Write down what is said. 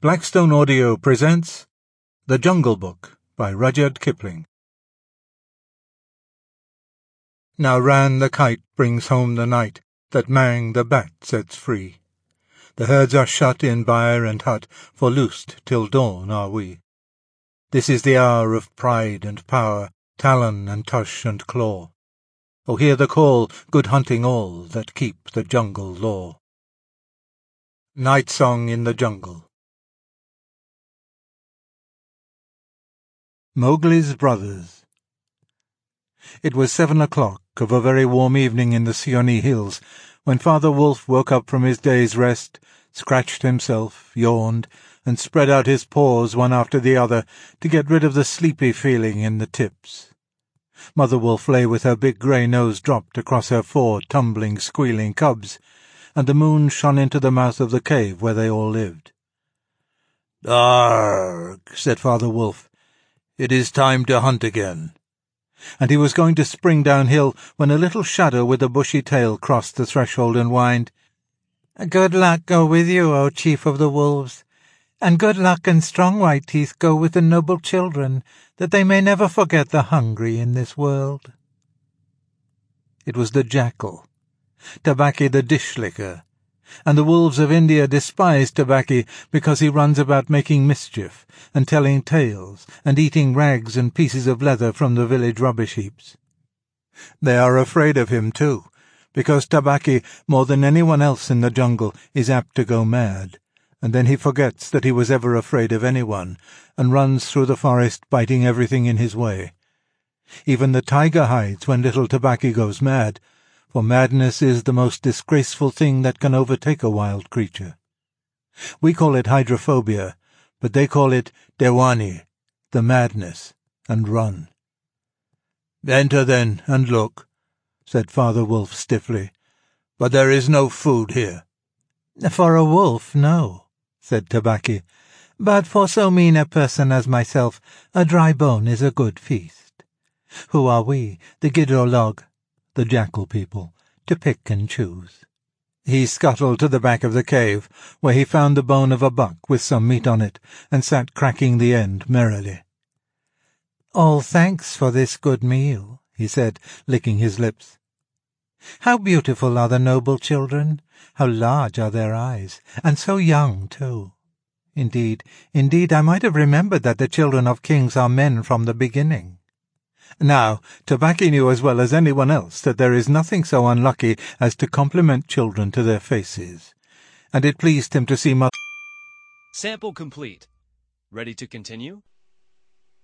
Blackstone Audio presents The Jungle Book by Rudyard Kipling. Now Ran the kite brings home the night that Mang the bat sets free. The herds are shut in byre and hut, for loosed till dawn are we. This is the hour of pride and power, talon and tush and claw. Oh, hear the call, good hunting all, that keep the jungle law. Night Song in the Jungle. Mowgli's Brothers. It was 7 o'clock of a very warm evening in the Seeonee Hills when Father Wolf woke up from his day's rest, scratched himself, yawned, and spread out his paws one after the other to get rid of the sleepy feeling in the tips. Mother Wolf lay with her big grey nose dropped across her 4 tumbling, squealing cubs, and the moon shone into the mouth of the cave where they all lived. "Arg," said Father Wolf. "It is time to hunt again." And he was going to spring downhill when a little shadow with a bushy tail crossed the threshold and whined, "Good luck go with you, O Chief of the Wolves, and good luck and strong white teeth go with the noble children, that they may never forget the hungry in this world." It was the jackal, Tabaqui the dish-licker, and the wolves of India despise Tabaqui because he runs about making mischief and telling tales and eating rags and pieces of leather from the village rubbish-heaps. They are afraid of him, too, because Tabaqui, more than anyone else in the jungle, is apt to go mad, and then he forgets that he was ever afraid of anyone, and runs through the forest biting everything in his way. Even the tiger hides when little Tabaqui goes mad, for madness is the most disgraceful thing that can overtake a wild creature. We call it hydrophobia, but they call it dewani, the madness, and run. "Enter then, and look," said Father Wolf stiffly, "but there is no food here." "For a wolf, no," said Tabaqui, "but for so mean a person as myself, a dry bone is a good feast. Who are we, the Gidrolog, the jackal people, to pick and choose?" He scuttled to the back of the cave, where he found the bone of a buck with some meat on it, and sat cracking the end merrily. "All thanks for this good meal," he said, licking his lips. "How beautiful are the noble children! How large are their eyes, and so young, too! Indeed, I might have remembered that the children of kings are men from the beginning." Now, Tabaqui knew as well as anyone else that there is nothing so unlucky as to compliment children to their faces, and it pleased him to see Mother. Sample complete. Ready to continue?